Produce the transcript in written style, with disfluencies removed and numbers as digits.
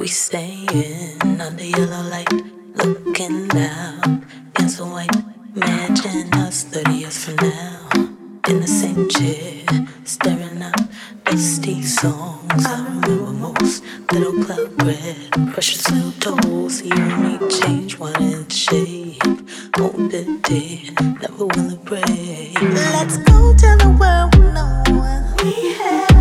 We staying under yellow light, looking down, pencil white. Imagine us 30 years from now, in the same chair, staring out dusty songs. I remember most, little cloud bread, precious little toes. You and me change one into shape. Won't it did, never will it break. Let's go tell the world no one we have.